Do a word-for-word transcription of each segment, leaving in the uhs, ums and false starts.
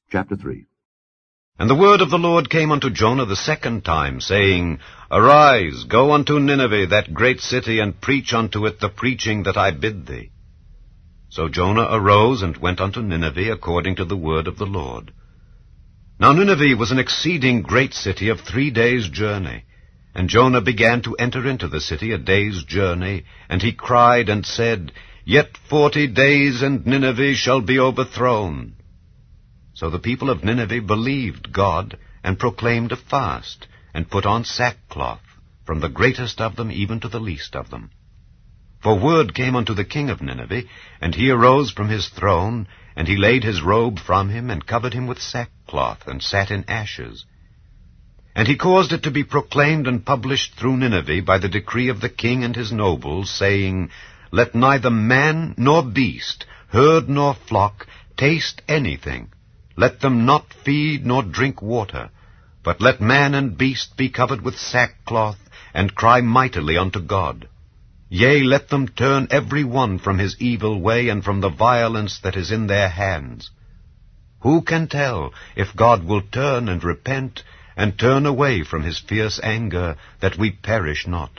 Chapter three. And the word of the Lord came unto Jonah the second time, saying, Arise, go unto Nineveh, that great city, and preach unto it the preaching that I bid thee. So Jonah arose and went unto Nineveh according to the word of the Lord. Now Nineveh was an exceeding great city of three days' journey. And Jonah began to enter into the city a day's journey, and he cried and said, Yet forty days, and Nineveh shall be overthrown. So the people of Nineveh believed God, and proclaimed a fast, and put on sackcloth, from the greatest of them even to the least of them. For word came unto the king of Nineveh, and he arose from his throne, and he laid his robe from him, and covered him with sackcloth, and sat in ashes. And he caused it to be proclaimed and published through Nineveh by the decree of the king and his nobles, saying, Let neither man nor beast, herd nor flock, taste anything. Let them not feed nor drink water, but let man and beast be covered with sackcloth, and cry mightily unto God. Yea, let them turn every one from his evil way, and from the violence that is in their hands. Who can tell if God will turn and repent, and turn away from his fierce anger, that we perish not?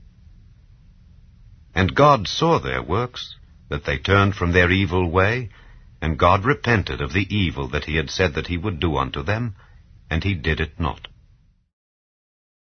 And God saw their works, that they turned from their evil way, and God repented of the evil that he had said that he would do unto them, and he did it not.